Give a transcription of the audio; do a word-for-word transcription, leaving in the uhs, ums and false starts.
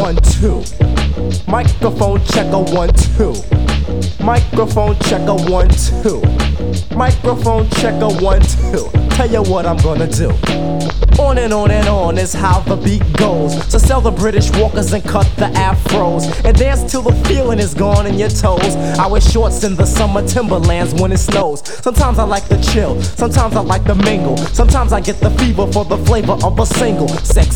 one, two. Microphone checker, one, two. Microphone checker, one, two. Microphone checker, one, two. Tell you what I'm gonna do. On and on and on is how the beat goes. So sell the British walkers and cut the afros, and dance till the feeling is gone in your toes. I wear shorts in the summer Timberlands when it snows. Sometimes I like to chill, sometimes I like to mingle. Sometimes I get the fever for the flavor of a single. Sex